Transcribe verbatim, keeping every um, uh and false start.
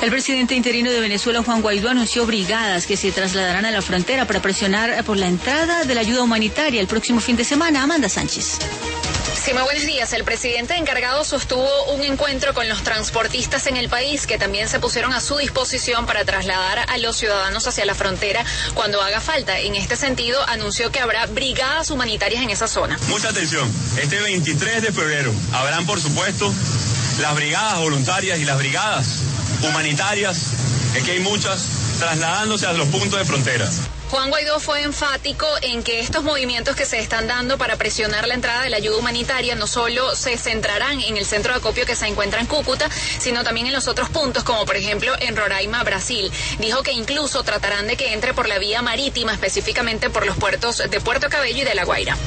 El presidente interino de Venezuela, Juan Guaidó, anunció brigadas que se trasladarán a la frontera para presionar por la entrada de la ayuda humanitaria el próximo fin de semana. Amanda Sánchez. Sí, muy buenos días. El presidente encargado sostuvo un encuentro con los transportistas en el país que también se pusieron a su disposición para trasladar a los ciudadanos hacia la frontera cuando haga falta. En este sentido, anunció que habrá brigadas humanitarias en esa zona. Mucha atención. Este veintitrés de febrero habrán, por supuesto, las brigadas voluntarias y las brigadas humanitarias, es que hay muchas, trasladándose a los puntos de frontera. Juan Guaidó fue enfático en que estos movimientos que se están dando para presionar la entrada de la ayuda humanitaria no solo se centrarán en el centro de acopio que se encuentra en Cúcuta, sino también en los otros puntos, como por ejemplo en Roraima, Brasil. Dijo que incluso tratarán de que entre por la vía marítima, específicamente por los puertos de Puerto Cabello y de La Guaira.